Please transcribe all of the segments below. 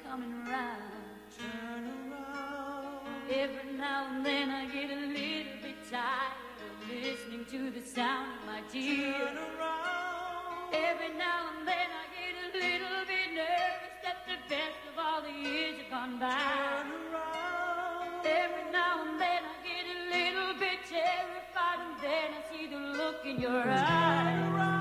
coming round. Turn around. Every now and then I get a little bit tired of listening to the sound of my tears. Turn around. Every now and then I get a little bit nervous that the best of all the years have gone by. Turn around. Every now and then I get a little bit terrified, and then I see the look in your eyes. Turn around.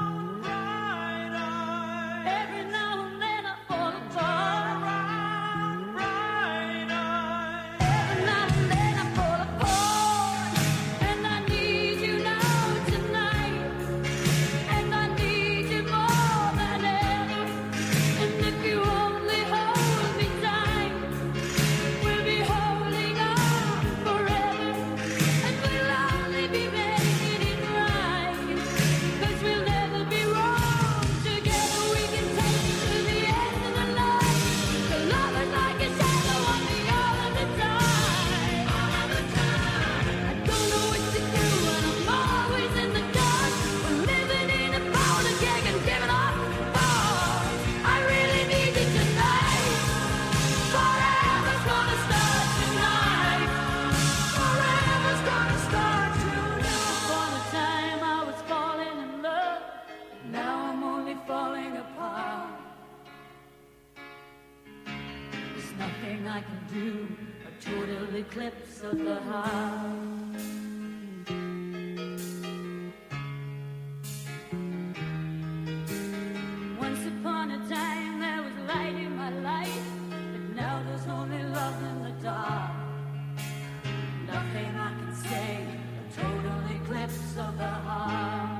I can do a total eclipse of the heart. Once upon a time there was light in my life, but now there's only love in the dark. Nothing I can say, a total eclipse of the heart.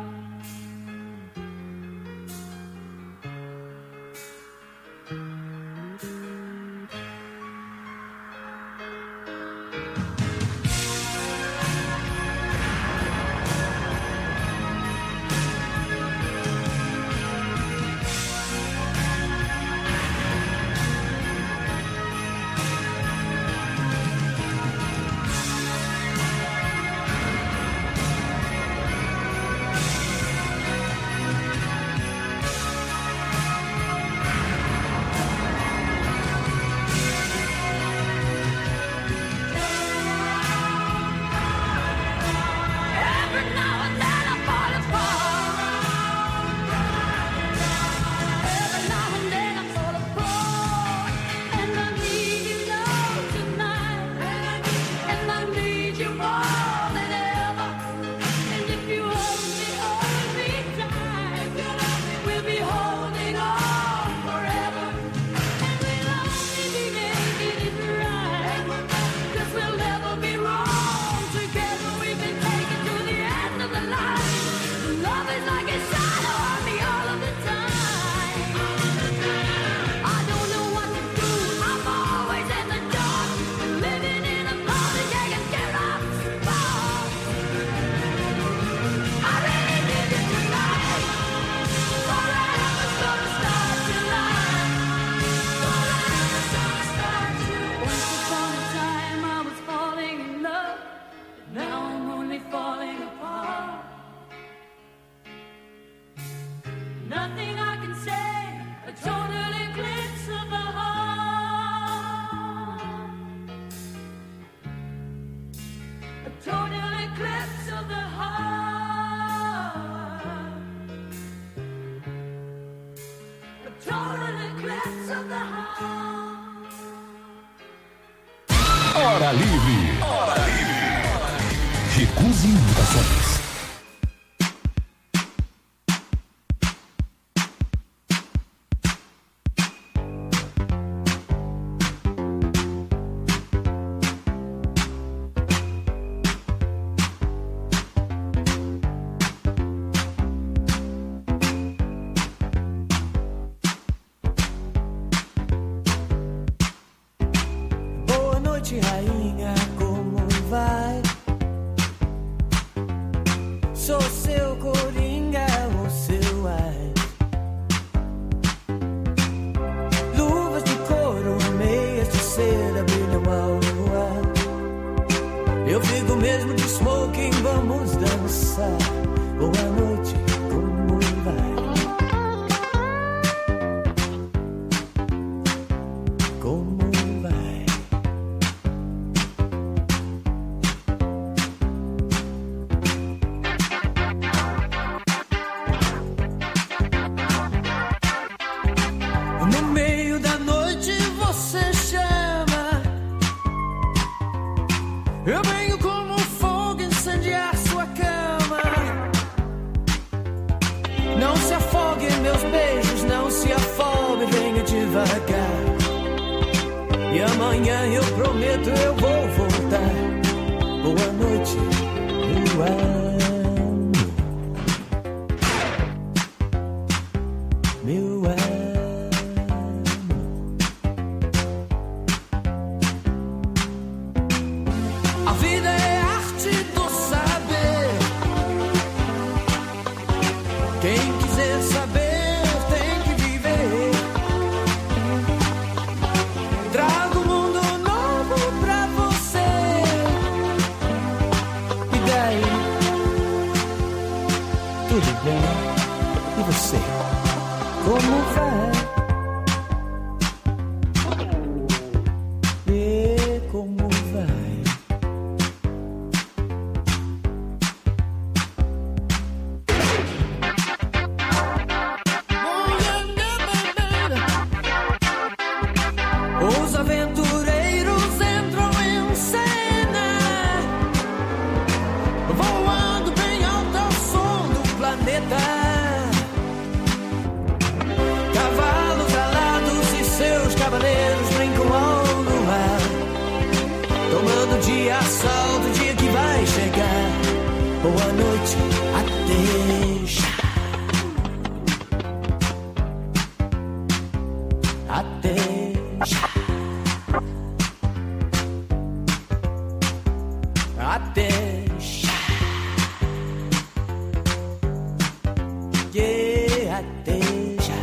Hora Livre. Hora Livre. Recuse imitações. Rainha, como vai? Sou seu coringa, o seu ai. Luvas de couro, meias de seda brilham ao luar. Eu fico mesmo de smoking, vamos dançar. Boa noite, como vai? Boa noite, meu amor. Meu amor. A vida é arte do saber. Quem quiser saber tem que viver. Trago um mundo novo pra você. E daí? Tudo bem? E você? Como vai? E como vai? Os aventureiros entram em cena, voando bem alto ao som do planeta. Cavalos alados e seus cavaleiros brincam ao luar, tomando dia a sol do dia que vai chegar. Boa noite, até já. Até já. Até já. Yeah, até já.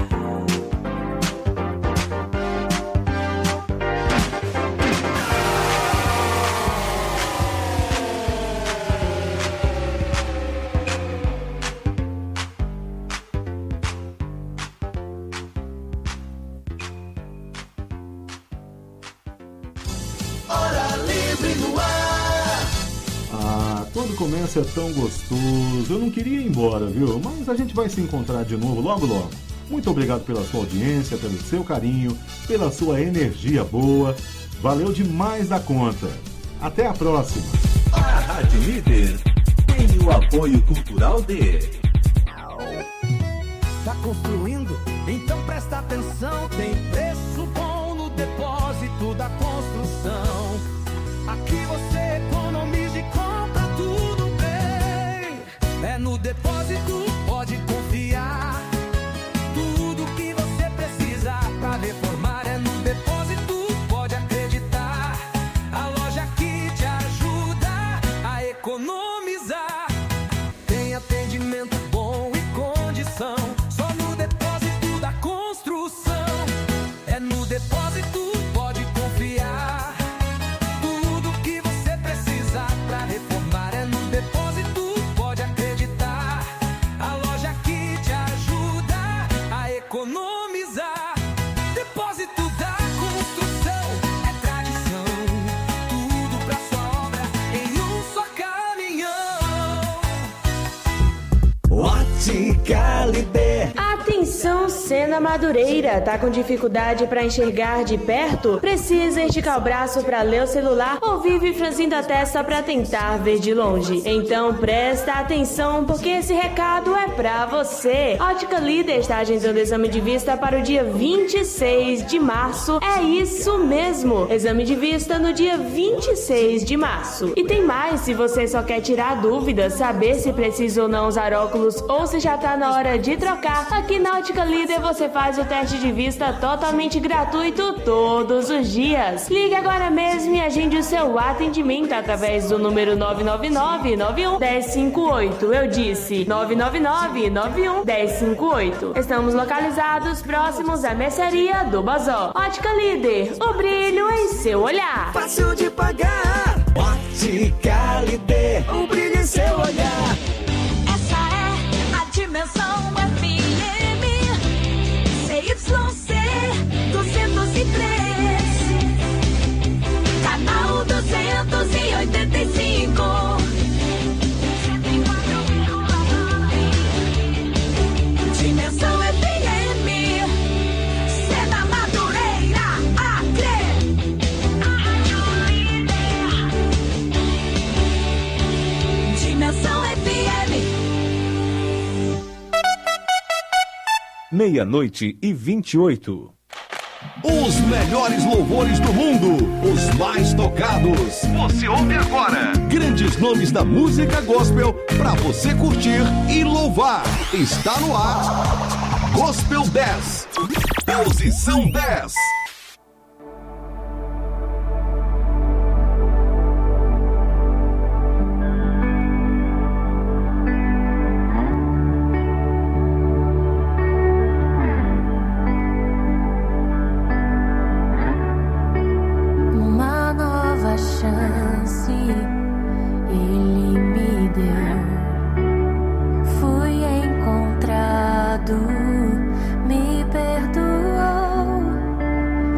Hora livre no ar. Ah, quando começa é tão gostoso. Eu não queria ir embora, viu? Mas a gente vai se encontrar de novo logo logo. Muito obrigado pela sua audiência, pelo seu carinho, pela sua energia boa. Valeu demais da conta. Até a próxima. A Rádio Líder tem o apoio cultural de... Tá construindo? Então presta atenção. Tem preço bom no depósito da construção. Aqui você economiza e compra tudo bem. É no depósito, pode confiar. Tudo que você precisa pra reformar é no depósito, pode acreditar. A loja que te ajuda a economizar. Tem atendimento bom e condição. Só no depósito da construção. É no depósito, pode confiar. Tudo que você precisa pra reformar é no depósito, pode acreditar. A loja que te ajuda a economizar. Depósito da construção é tradição. Tudo pra sua obra em um só caminhão. Ótica Líder. Atenção, Sena Madureira, tá com dificuldade para enxergar de perto? Precisa esticar o braço para ler o celular ou vive franzindo a testa para tentar ver de longe? Então presta atenção, porque esse recado é pra você. Ótica Líder está agendando exame de vista para o dia 26 de março. É isso mesmo, exame de vista no dia 26 de março. E tem mais, se você só quer tirar dúvidas, saber se precisa ou não usar óculos ou se já tá na hora de trocar, aqui na Ótica Líder você faz o teste de vista totalmente gratuito todos os dias. Ligue agora mesmo e agende o seu atendimento através do número 999-91-1058. Eu disse 999-91-1058. Estamos localizados próximos à mercearia do Bazó. Ótica Líder, o brilho em seu olhar. Fácil de pagar. Ótica Líder, o brilho em seu olhar. Essa é a dimensão FM CYC 203, canal 285, 104,9. Dimensão FM, Sena Madureira, Acre. Dimensão FM. 00:28. Os melhores louvores do mundo, os mais tocados. Você ouve agora grandes nomes da música gospel para você curtir e louvar. Está no ar Gospel 10, posição 10. Chance ele me deu, fui encontrado, me perdoou,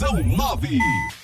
Posição 9.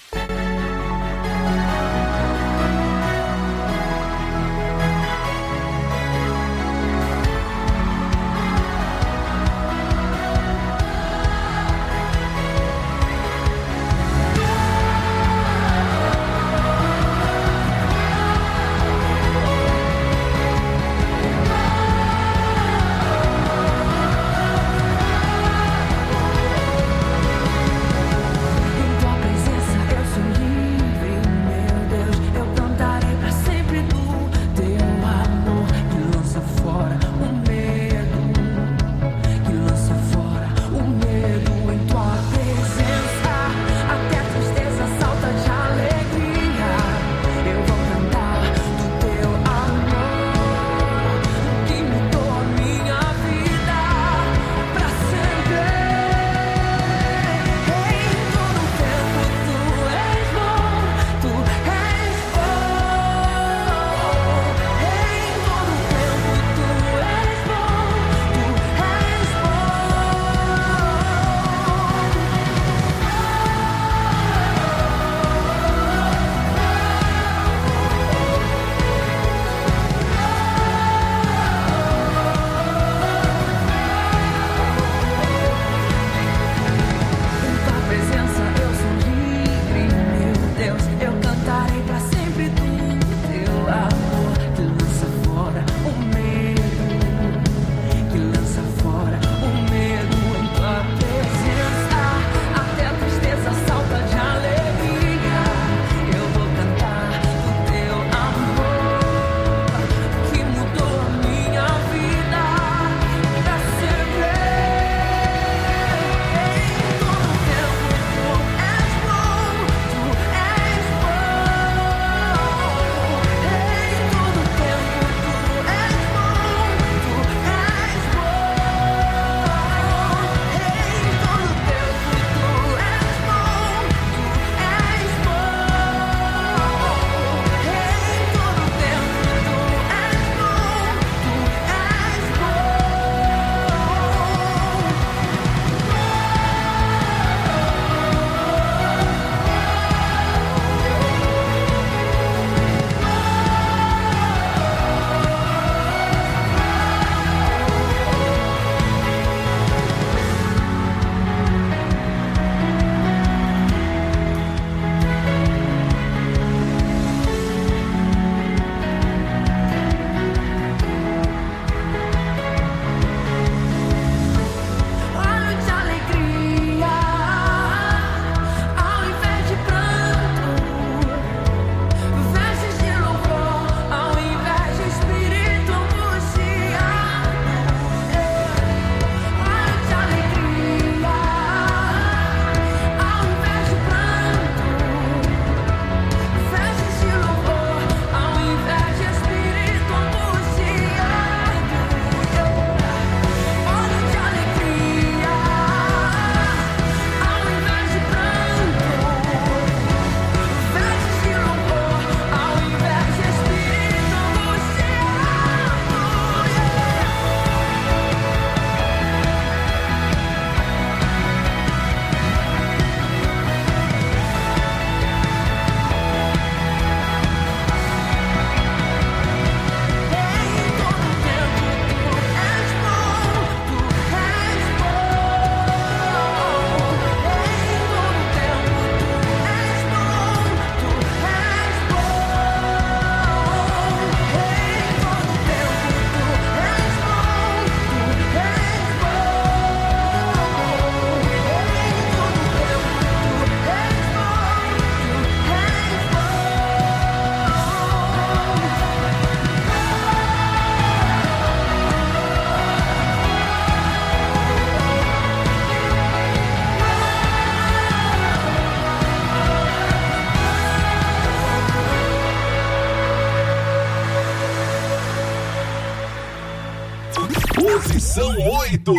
Posição 8.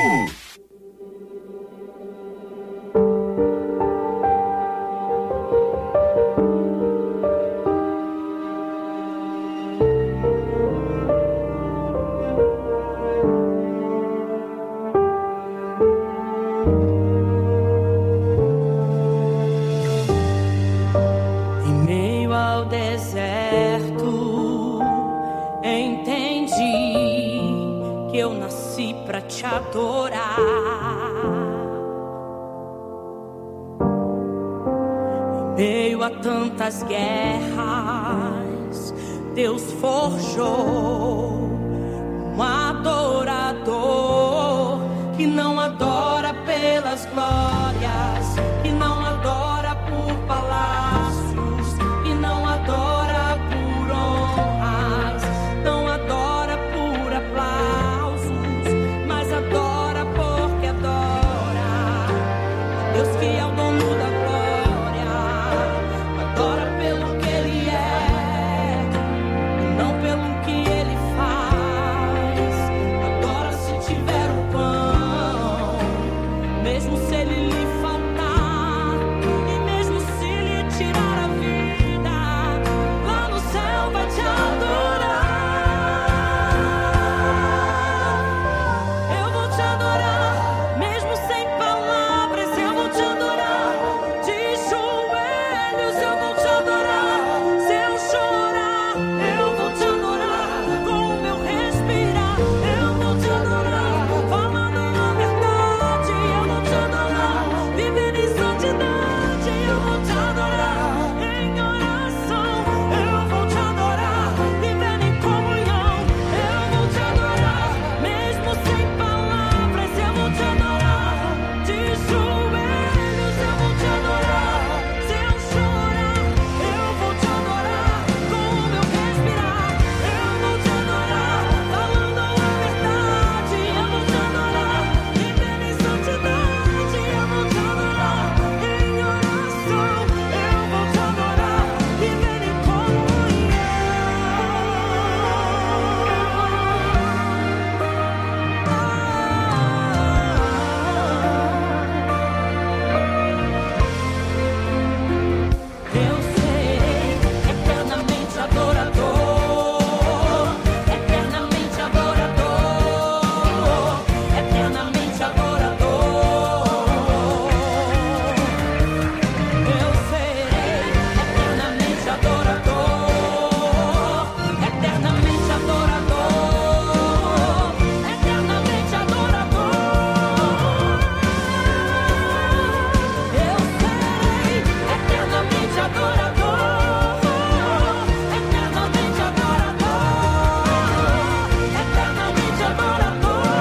nasci pra te adorar. Em meio a tantas guerras, Deus forjou um adorador que não adora pelas glórias, que não adora por palácios, que não adora por honras, não adora por aplausos, mas adora porque adora Deus que é o dono da glória, adora pelo que Ele é e não pelo que Ele faz, adora se tiver o pão, mesmo se ele lhe faltar, e mesmo se lhe tirar a vida, lá no céu vai te adorar. Eu vou te adorar, mesmo sem palavras, eu vou te adorar. De joelhos eu vou te adorar. Se eu chorar, eu vou te adorar. Com o meu respirar, eu vou te adorar. Falando a verdade, eu vou te adorar. Vivendo em santidade, eu vou te adorar. Em oração, eu vou te adorar. Vivendo em comunhão, eu vou te adorar. Mesmo sem palavras, eu vou te adorar. De joelhos, eu vou te adorar. Se eu chorar, eu vou te adorar. Com o meu respirar, eu vou te adorar. Falando a verdade, eu vou te adorar. Vivendo em santidade, eu vou te adorar. Em oração, eu vou te adorar. Vivendo em eu serei eternamente adorador, eternamente adorador, eternamente adorador. Eu serei eternamente adorador, eternamente adorador, eternamente adorador. Eu serei eternamente adorador, eternamente adorador,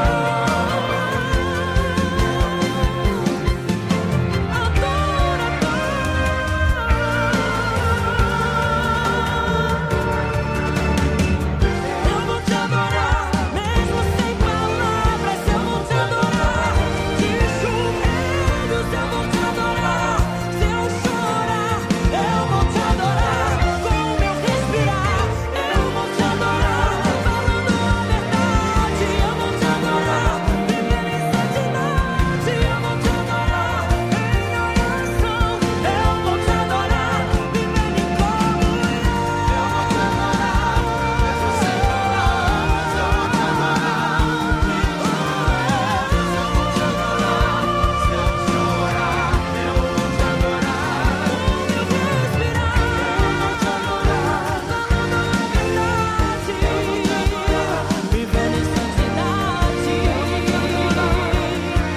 eu vou te adorar, mesmo sem palavras, eu vou te adorar. De joelhos eu vou te adorar. Se eu chorar, eu vou te adorar. Com o meu respirar, eu vou te adorar. Falando a verdade, eu vou te adorar. Vivendo em santidade, eu vou te adorar. Em oração, eu vou te adorar. Vivendo em comunhão, eu vou te adorar. Mesmo sem palavras, eu vou te adorar. De joelhos eu vou te adorar. Se eu chorar, eu vou te adorar. Com o meu respirar, eu vou te adorar. Falando a verdade, vivendo em santidade, eu vou te adorar.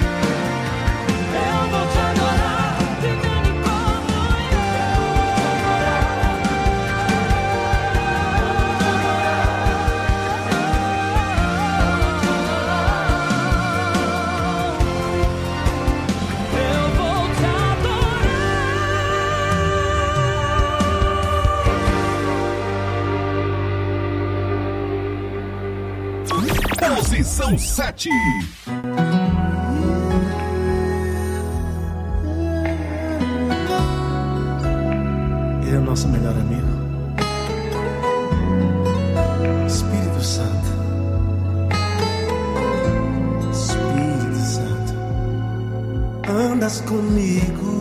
Vivendo em eu vou te adorar. Posição 7. Ele é o nosso melhor amigo. Espírito Santo. Espírito Santo. Andas comigo.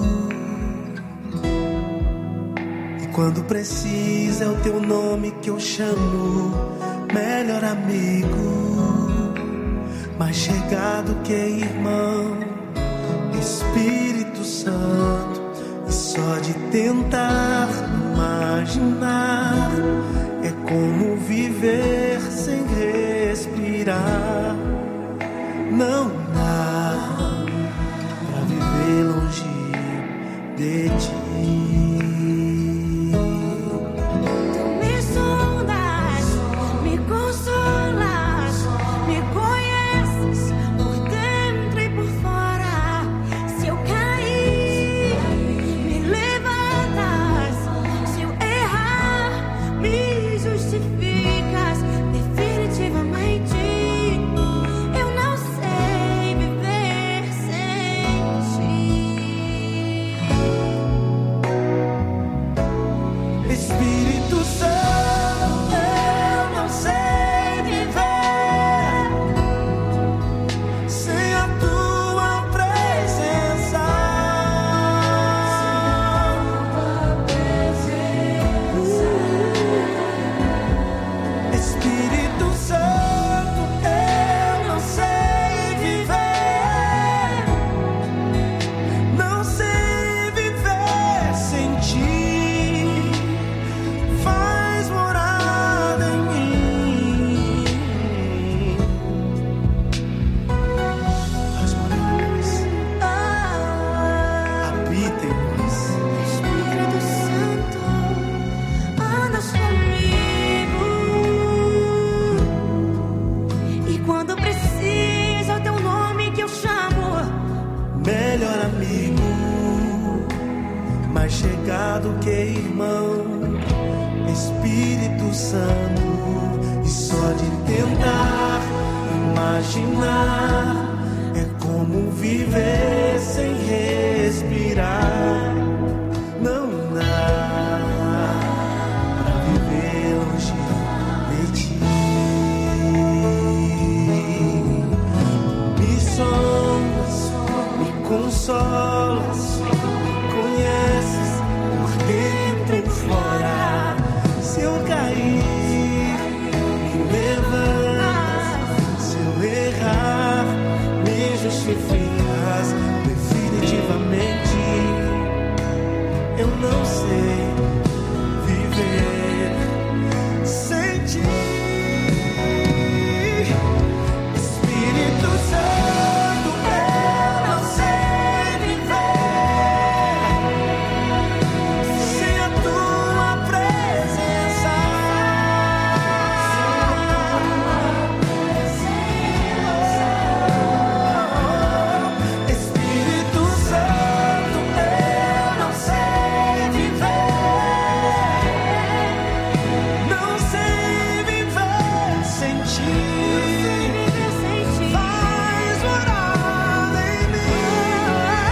E quando precisa é o teu nome que eu chamo. Melhor amigo. Mais chegado que irmão. Espírito Santo. E só de tentar imaginar é como viver sem respirar. de ti. Tu me sondas, me consolas, me conheces por dentro e por fora. Se eu cair, me levantas. Se eu errar, me justificas. Definitivamente, eu não sei viver sem ti. Espírito Santo, eu não sei viver sem a tua presença. Espírito Santo, eu não sei viver, não sei viver sem ti. Faz morada em mim. Faz morada em nós. Habita em nós. Espírito Santo, andas comigo. E quando preciso, é o teu nome que eu chamo. Melhor amigo, mais chegado que irmão. Espírito Santo, e só de tentar imaginar é como viver sem respirar. Não dá pra viver longe de ti. Me sondas, me consolas, me conheces por dentro e por fora. Se eu cair, me levantas. Se eu errar, me justificas. Definitivamente, eu não sei viver sem ti. Espírito Santo, eu não sei viver sem a tua presença. Espírito Santo, eu não sei viver, não sei viver sem ti. Faz morada em mim.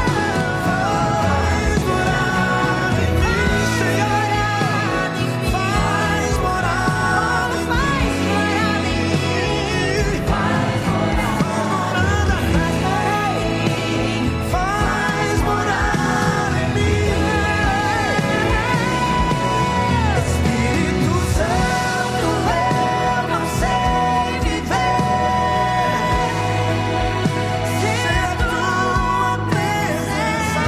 Faz morada em mim, Senhor. Faz morada em mim. Faz morada em mim. Faz morada em mim. Espírito Santo, eu não sei viver sem a tua presença.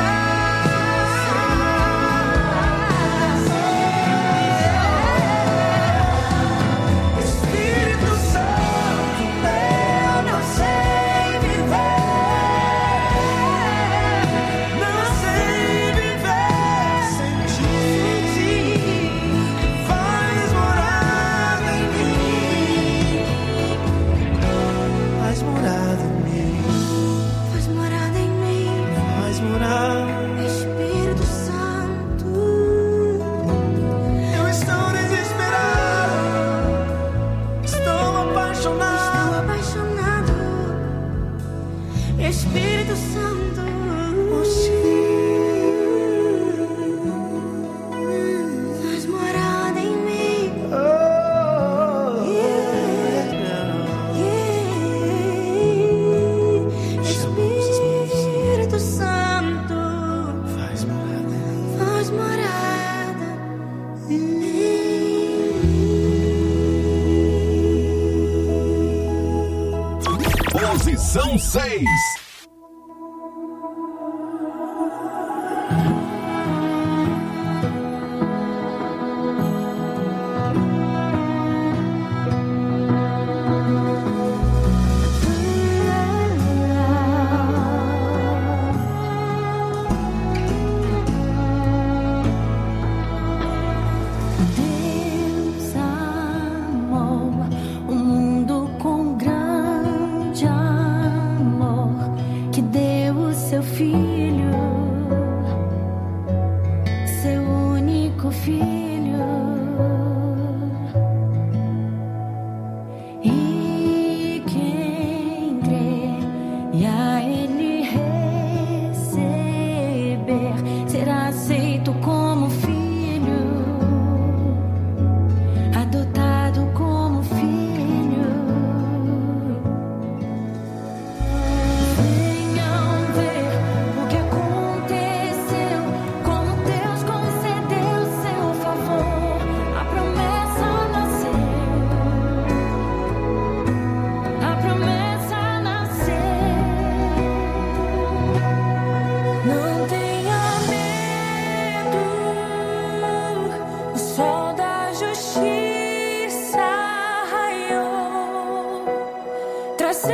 Espírito Santo, eu não sei viver, não sei viver sem ti. Faz morada em mim. Faz morada em mim. Faz morada em mim, Faz morada. Espírito Santo. Eu estou desesperado. Estou apaixonado. Estou apaixonado, Espírito Santo. Faz morada em mim. Espírito Santo, Faz morada em mim. faz morada em mim. Posição 6.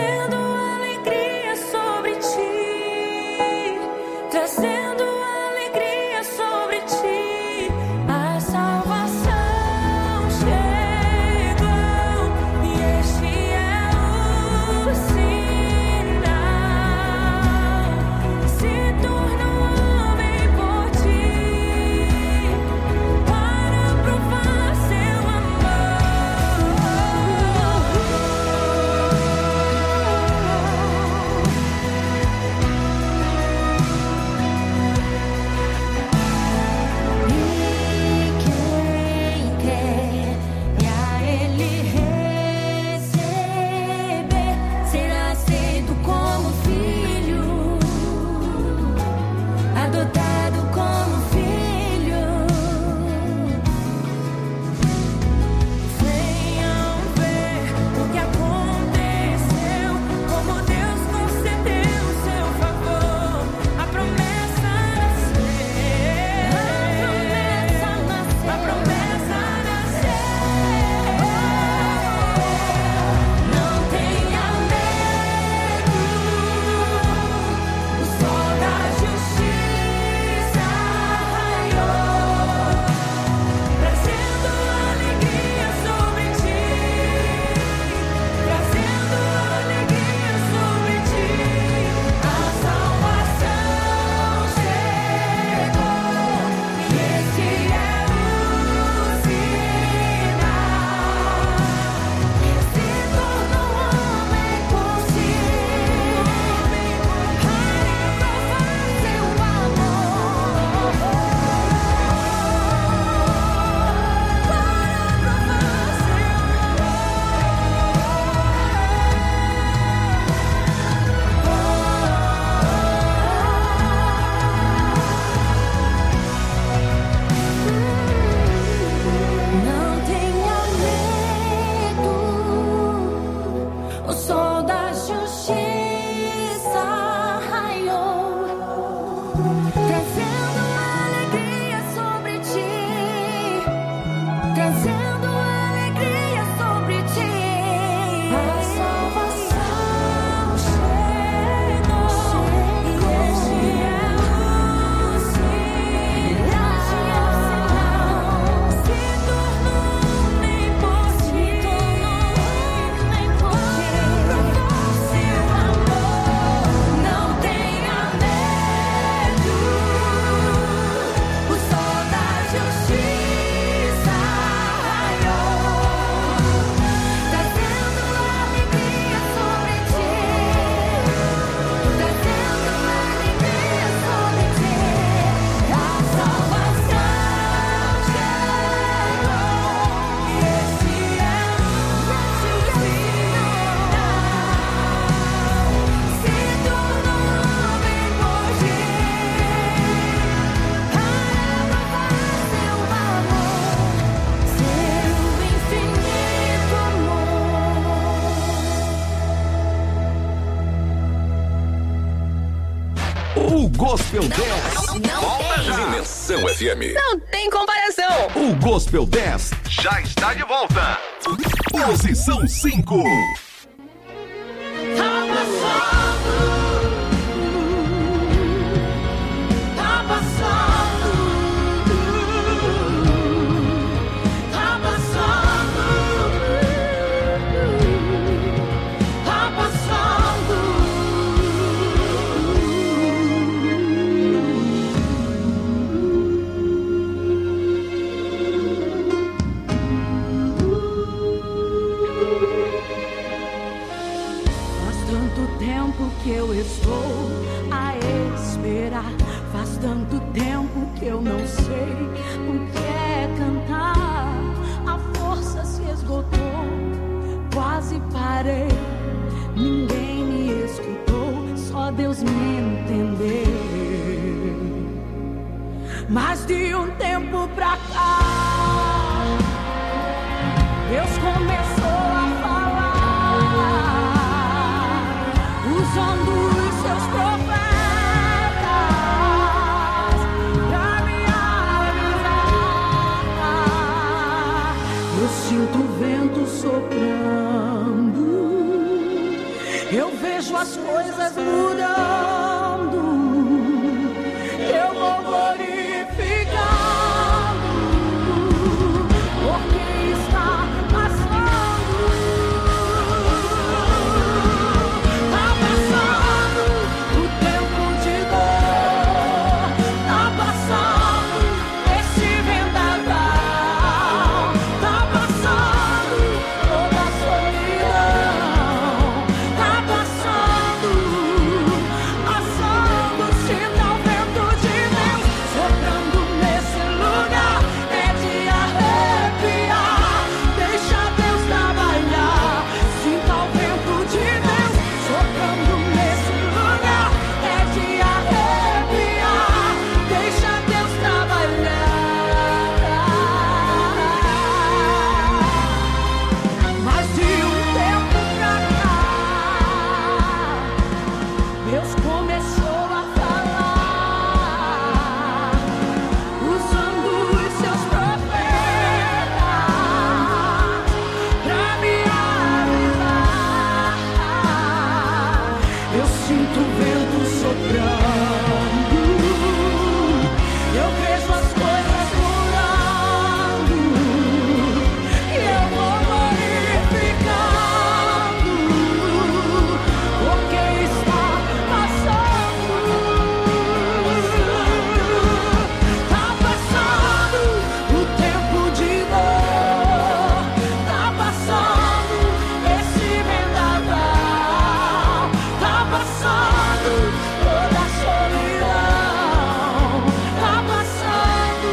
trazendo alegria sobre ti, trazendo alegria sobre ti. A salvação chegou e este é o sinal. Se tornou homem por ti para provar seu adotado como filho. Venham ver o que aconteceu, como Deus concedeu seu favor. A promessa nasceu, a promessa nasceu. Não tenha medo, o sol da justiça raiou, trazendo alegria sobre ti, trazendo alegria sobre ti. A salvação chegou e esse é o sinal. Se tornou homem por si para provar seu amor, não tenha medo, o sol da justiça raiou, trazendo alegria sobre ti, trazendo alegria sobre ti. A salvação chegou e este é o sinal. Se tornou homem por ti, provar seu amor. Não tenha medo, o sol da justiça raiou, trazendo alegria sobre ti, trazendo alegria sobre ti. A salvação chegou e este é o sinal. Se tornou homem por ti para provar seu amor, seu infinito amor. O Gospel 10. Volta já. Dimensão FM. Não tem comparação. O Gospel 10 já está de volta. Posição 5. Tá passando, tá passando, tá passando, tá passando. Faz tanto tempo que eu estou a esperar. Faz tanto tempo que eu não sei o que é cantar. A força se esgotou, quase parei. Ninguém me escutou, só Deus me entendeu. Mas de um tempo pra cá, Deus começou a falar, usando os seus profetas pra me avisar. Eu sinto o vento soprando, eu eu vejo as coisas mudando, eu vou glorificando, porque está passando, o tempo de dor, tá passando esse vendaval, tá passando toda a solidão, tá passando, sinta o vento de Deus soprando nesse lugar, é de arrepiar, deixa Deus trabalhar, sinta o vento de Deus soprando nesse lugar, é de arrepiar, deixa Deus trabalhar. Mas de um tempo pra cá, Deus começou a falar, usando os seus profetas pra me avisar. Eu sinto o vento soprando, eu vejo as coisas mudando, e eu vou glorificando, porque está passando, tá passando o tempo de dor, tá passando esse vendaval, tá passando toda a solidão, tá passando,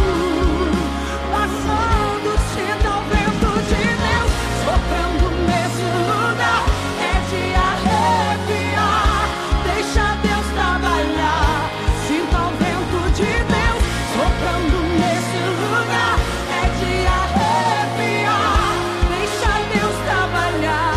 sinta o vento de Deus soprando nesse lugar, é de arrepiar, deixa Deus trabalhar, sinta o vento de Deus soprando nesse lugar, é de arrepiar, deixa Deus trabalhar.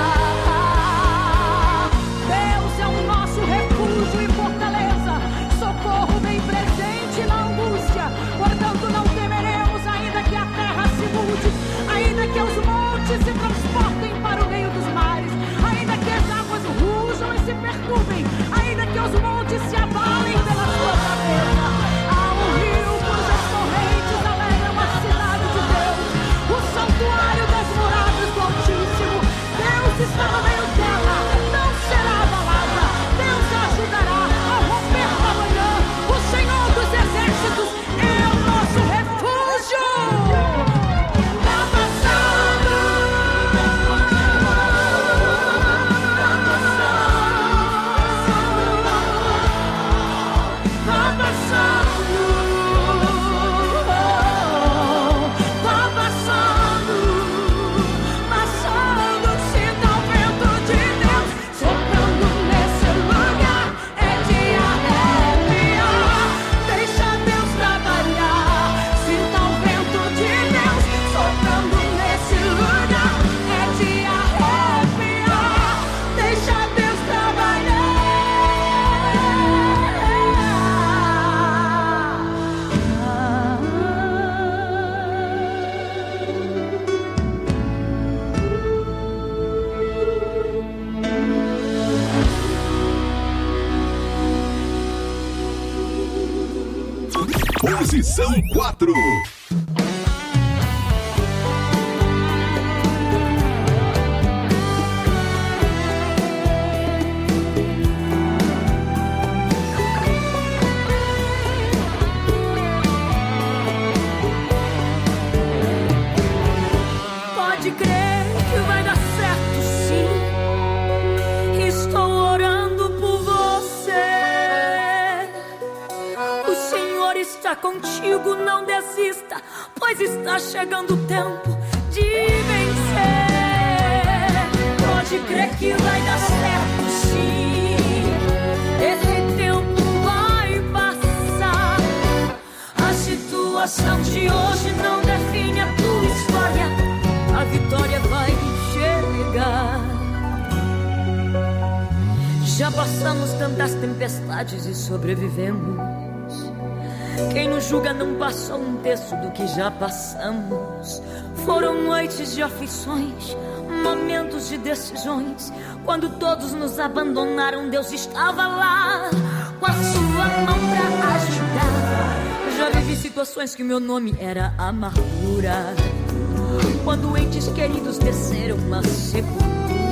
Deus é o nosso refúgio e fortaleza, socorro bem presente na angústia, portanto não temeremos, ainda que a terra se mude, ainda que os montes se transportem para o meio dos mares, ainda que as águas rujam e se perturbem, ainda que os montes se abalem pela sua cabeça. Há um rio cujas correntes alegram a cidade de Deus, o santuário das moradas do Altíssimo. Deus está no meio dela, não será abalada, Deus a ajudará a romper da manhã, o Senhor dos exércitos é o nosso refúgio. Tá passando, sinta o vento de Deus soprando nesse lugar, é de arrepiar, deixa Deus trabalhar, sinta o vento de Deus soprando nesse lugar, é de arrepiar, deixa Deus trabalhar. Posição 4. Pode crer que vai dar certo, sim. Estou orando por você. O Senhor está contigo, não desista, pois está chegando o tempo de vencer. Pode crer que vai dar certo, sim. Esse tempo vai passar. A situação de hoje não define a tua história. A vitória vai chegar. Já passamos tantas tempestades e sobrevivemos. Quem nos julga não passou um terço do que já passamos. Foram noites de aflições, momentos de decisões, quando todos nos abandonaram, Deus estava lá com a sua mão pra ajudar. Já vivi situações que meu nome era amargura, quando entes queridos desceram na sepultura.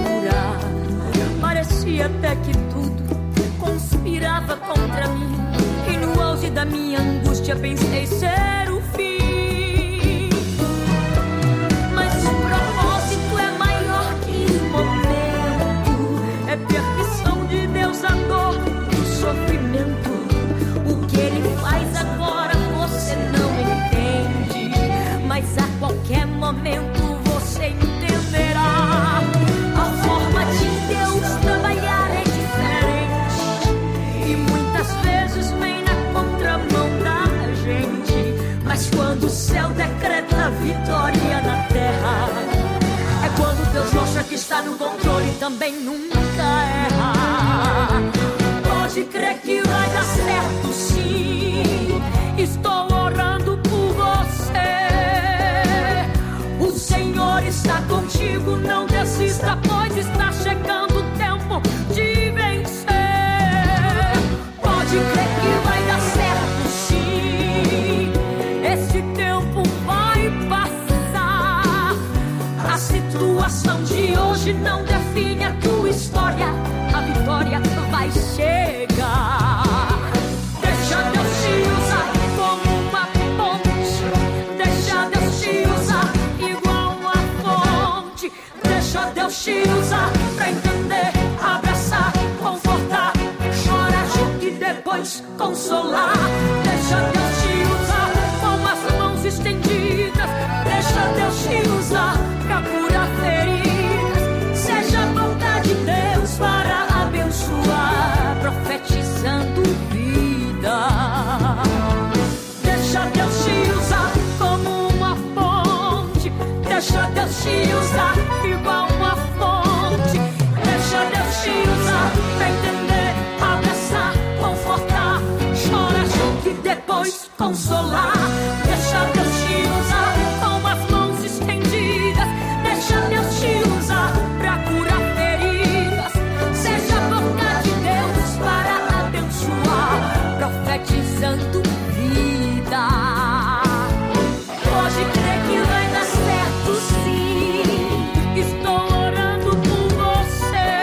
Parecia até que tudo conspirava contra mim, e no auge da minha angústia pensei ser o fim. Mas o propósito é maior que o momento, é permissão de Deus a dor e o sofrimento. O que Ele faz agora você não entende, mas a qualquer momento você entenderá. A forma de Deus trabalhar é diferente, e muitas vezes vem na contramão da gente. Mas quando o céu decreta vitória na terra, é quando Deus mostra que está no controle e também nunca erra. Pode crer que vai dar certo, sim. Estou orando por você. O Senhor está contigo, não desista, pois está chegando o tempo de vencer. Pode crer que vai dar certo, sim. Esse tempo vai passar. A situação de hoje não define a tua história. A vitória vai chegar. Deixa Deus te usar como uma ponte. Deixa Deus te usar igual uma fonte. Deixa Deus te usar pra entender, abraçar, confortar, chorar junto e depois consolar. Deixa Deus te usar com as mãos estendidas. Deixa Deus te usar pra curar feridas. Seja a vontade de Deus para abençoar, profetizando vida. Deixa Deus te usar como uma ponte. Deixa Deus te usar igual uma fonte. Deixa Deus te usar pra entender, abraçar, confortar, chorar junto e depois consolar. Deixa Deus te usar com as mãos estendidas. Deixa Deus te usar pra curar feridas. Seja a vontade de Deus para abençoar, profetizando vida. Pode crer que vai dar certo, sim. Estou orando por você.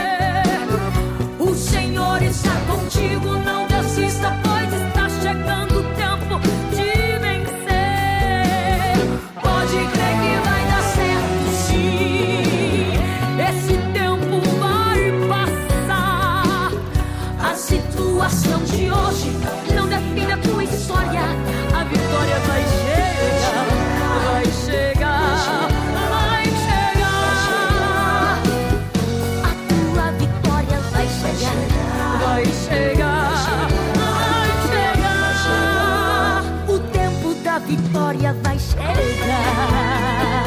O Senhor está contigo, não desista, pois está chegando o tempo de vencer. Pode crer que vai dar certo, sim. Esse tempo vai passar. A situação de hoje não define a tua história. A vitória vai chegar, vai chegar, vai chegar. A tua vitória vai chegar, vai chegar, vai chegar. O tempo da vitória vai chegar.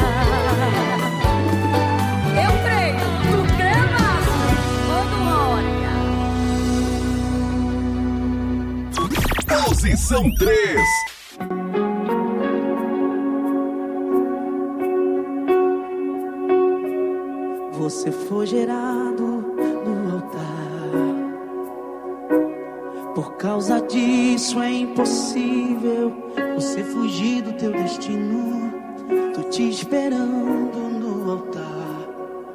Eu creio, tu crê, Márcio? Ô glória. Posição 3. Você foi gerado no altar. Por causa disso é impossível você fugir do teu destino. Tô te esperando no altar.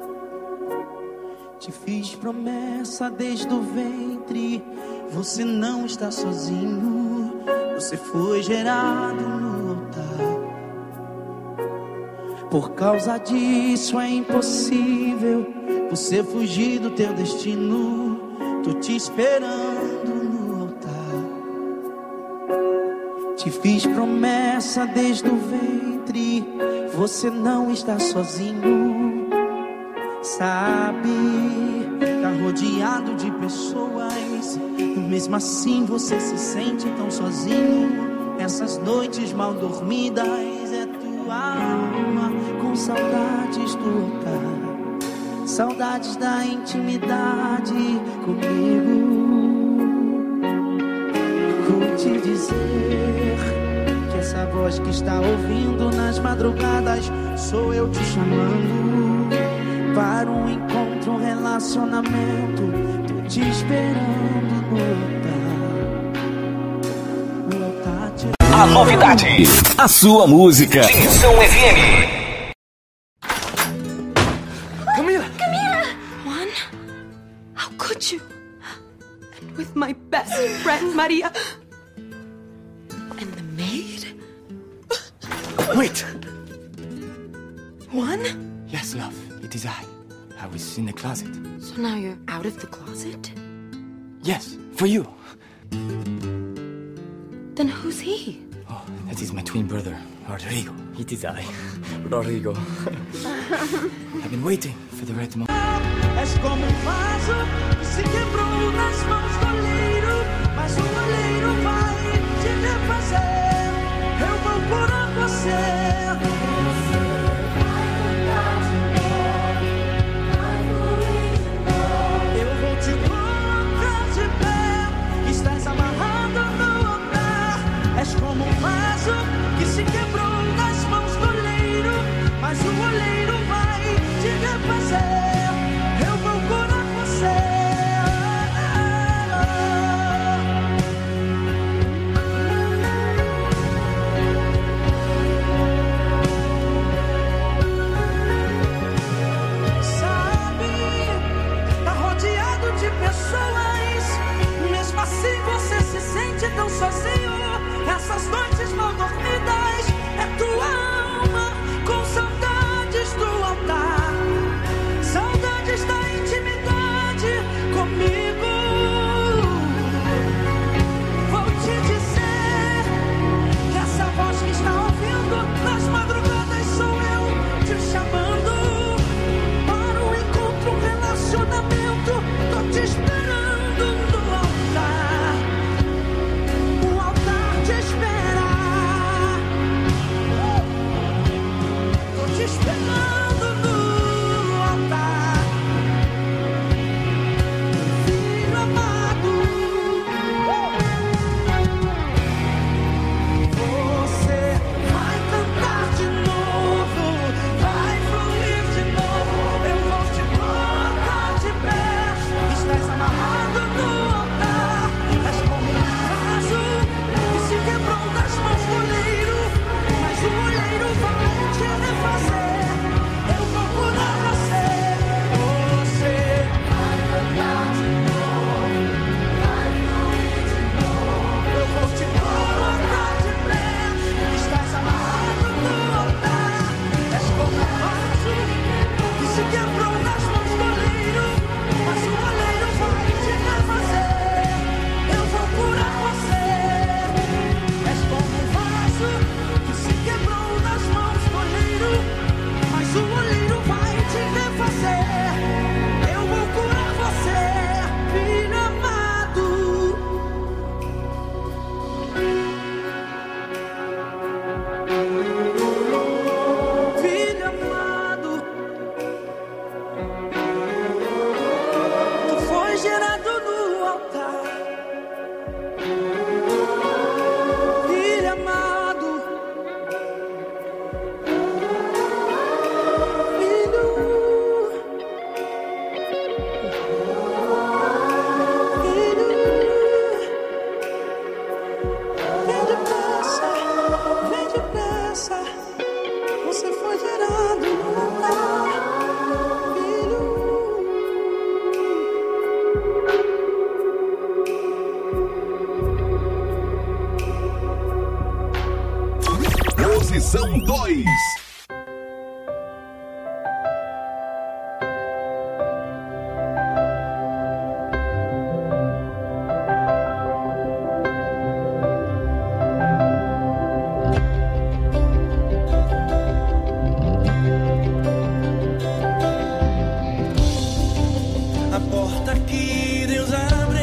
Te fiz promessa desde o ventre. Você não está sozinho. Você foi gerado no altar. Por causa disso é impossível você fugir do teu destino. Tô te esperando no altar. Te fiz promessa desde o ventre. Você não está sozinho. Sabe, tá rodeado de pessoas, mesmo assim você se sente tão sozinho. Essas noites mal dormidas é tua alma com saudades do altar. Saudades da intimidade comigo. Vou te dizer que essa voz que está ouvindo nas madrugadas sou eu te chamando. para um encontro, um relacionamento. Tô te esperando no altar de... A novidade, a sua música. Dimensão FM. Camila! Juan, how could you? And with my best friend, Maria. And the maid? Wait! Juan? Yes, love, it is I. I was in the closet. So now you're out of the closet? Yes, for you. Then who's he? Oh, that is my twin brother, Rodrigo. It is I, Rodrigo. I've been waiting for the right moment. És como vaso que se quebrou nas mãos do oleiro, mas o oleiro vai te refazer. Eu vou curar você. Eu vou te colocar de pé. Estás amarrado no altar. És como vaso que se quebrou nas mãos do oleiro, mas o oleiro vai te refazer. Tão sozinho, essas noites mal dormidas, é tua alma com saudades do altar, saudades da intimidade comigo. Vou te dizer que essa voz que está ouvindo nas madrugadas sou eu te chamando para um encontro, um relacionamento. Tô te esperando no altar. Esperando no altar, filho amado. Você vai cantar de novo, vai fluir de novo. Eu vou te colocar de pé. Estás amarrado no altar. És como um vaso que se quebrou das mãos do oleiro, mas o oleiro vai te refazer. Posição 2. A porta que Deus abre